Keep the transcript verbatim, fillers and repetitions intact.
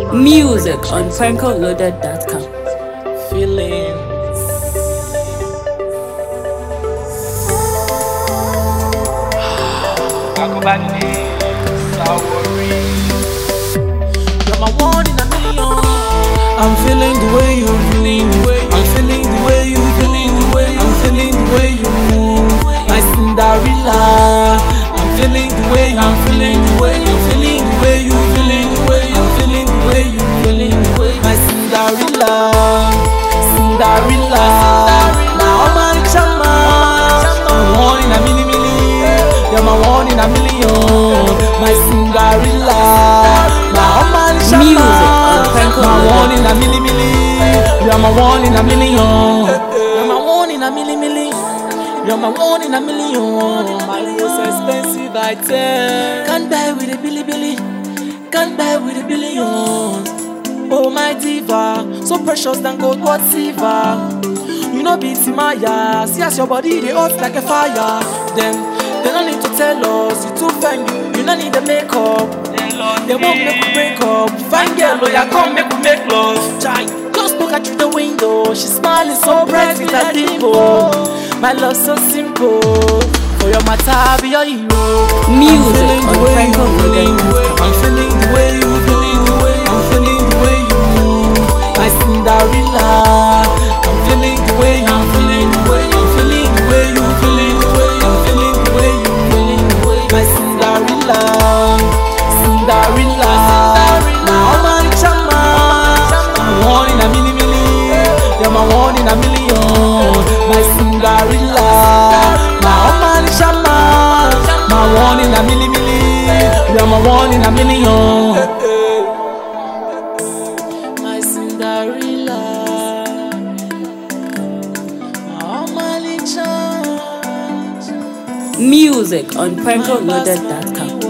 Music on franco loaded dot com. Feeling Akobani Sawori. You're my one in a million. I'm feeling the way you feeling the way I'm feeling the way you feeling the way I'm feeling the way you move. My Cinderella. I'm feeling the way I'm feeling the way I'm feeling the way you feeling the way I'm feeling the way you feeling the way. My Cinderella, Cinderella. Now my chama, I'm one in a million, million. You're my one in a million. My Cinderella. Now my chama, Music on franco my one loaded. in a million, million. You're my one in a million. You're my one in a million, million. You're my one in a million. My most expensive item. Can't buy with a billy billy. Can't buy with a billion. Oh my diva, so precious than gold, what silver. You know beat Maya. See as your body they hot like a fire. Then they don't need to tell us you too fine. You don't need the makeup. They won't make you break up. Fine girl, oh yeah, come make we make love. Try, just look at through the window. She's smiling so bright with her dimple. My love so simple. For your matter, I'll be your hero. Music on franco loaded. I'm feeling the way you feeling the way I'm feeling the way you move. My Cinderella. I'm feeling the way I'm feeling the way I'm feeling the way you feeling the way I'm feeling the way you feeling the way. My Cinderella, Cinderella. Now my chama, I'm one in a million, million. You're my one in a million. My Cinderella. Now my chama, my one in a million, million. You're my one in a million. My Cinderella. Now my chama. Music on franco loaded dot com.